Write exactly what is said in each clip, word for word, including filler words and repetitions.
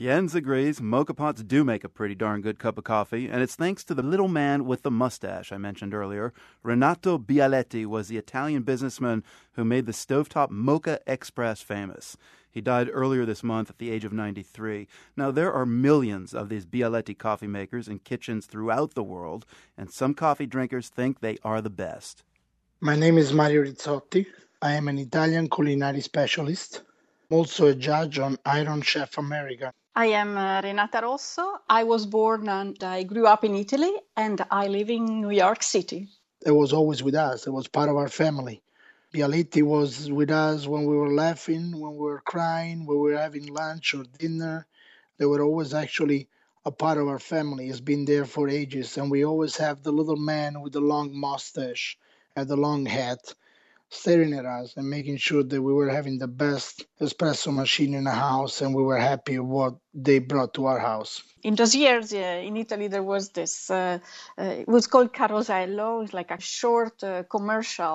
Jens agrees. Mocha pots do make a pretty darn good cup of coffee, and it's thanks to the little man with the mustache I mentioned earlier. Renato Bialetti was the Italian businessman who made the stovetop Mocha Express famous. He died earlier this month at the age of ninety-three. Now, there are millions of these Bialetti coffee makers in kitchens throughout the world, and some coffee drinkers think they are the best. My name is Mario Rizzotti. I am an Italian culinary specialist. I'm also a judge on Iron Chef America. I am uh, Renata Rosso. I was born and I grew up in Italy, and I live in New York City. It was always with us. It was part of our family. Bialetti was with us when we were laughing, when we were crying, when we were having lunch or dinner. They were always actually a part of our family. It's been there for ages. And we always have the little man with the long mustache and the long hat staring at us and making sure that we were having the best espresso machine in the house and we were happy with what they brought to our house. In those years, uh, in Italy, there was this, uh, uh, it was called Carosello. It's like a short uh, commercial.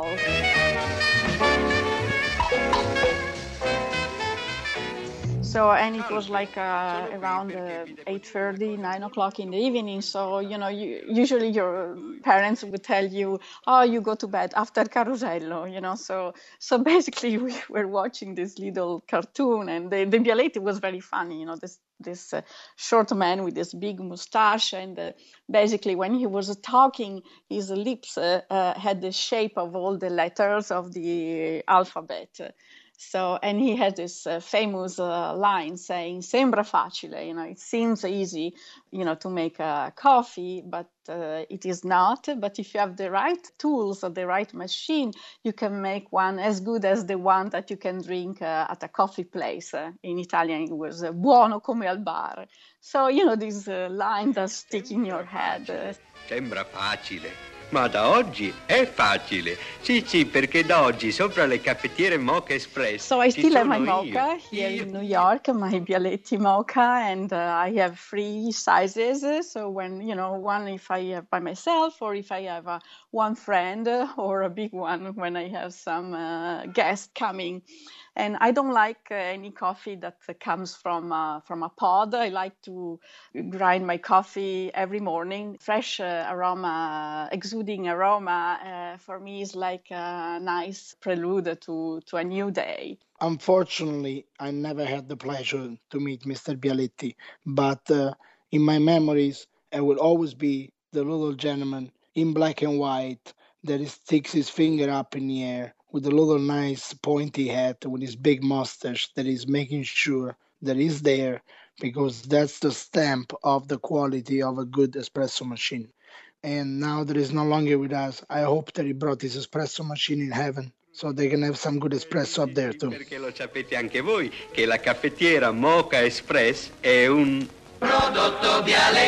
So, and it was like uh, around uh, eight thirty, nine o'clock in the evening. So, you know, you, usually your parents would tell you, oh, you go to bed after Carosello, you know. So so basically we were watching this little cartoon, and the, the Bialetti was very funny, you know, this this uh, short man with this big mustache. And uh, basically when he was talking, his lips uh, uh, had the shape of all the letters of the alphabet. So, and he had this uh, famous uh, line saying, "Sembra facile," you know, it seems easy, you know, to make a coffee, but uh, it is not. But if you have the right tools or the right machine, you can make one as good as the one that you can drink uh, at a coffee place. Uh, in Italian, it was uh, buono come al bar. So, you know, this uh, line that stick in your head. Uh, Sembra facile. Ma da oggi è facile. Sì, sì, perché da oggi sopra le caffettiere Mocha Express. So I still have my mocha here in New York, my Bialetti mocha, and uh, I have three sizes. So when, you know, one if I have by myself, or if I have uh, one friend, uh, or a big one when I have some uh, guest coming. And I don't like uh, any coffee that uh, comes from uh, from a pod. I like to grind my coffee every morning. Fresh uh, aroma, exuding aroma, uh, for me is like a nice prelude to, to a new day. Unfortunately, I never had the pleasure to meet Mister Bialetti, but uh, in my memories, I will always be the little gentleman in black and white that sticks his finger up in the air with a little nice pointy hat with his big mustache that is making sure that he's there, because that's the stamp of the quality of a good espresso machine. And now that he's no longer with us, I hope that he brought his espresso machine in heaven so they can have some good espresso up there too. Perché lo sapete anche voi che la caffettiera Mocha Express è un prodotto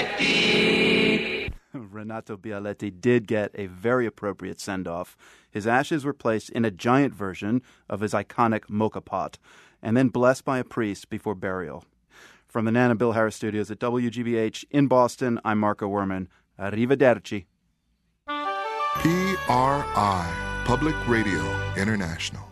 Bialetti. Renato Bialetti did get a very appropriate send-off. His ashes were placed in a giant version of his iconic mocha pot, and then blessed by a priest before burial. From the Nan and Bill Harris studios at W G B H in Boston, I'm Marco Werman. Arrivederci. P R I, Public Radio International.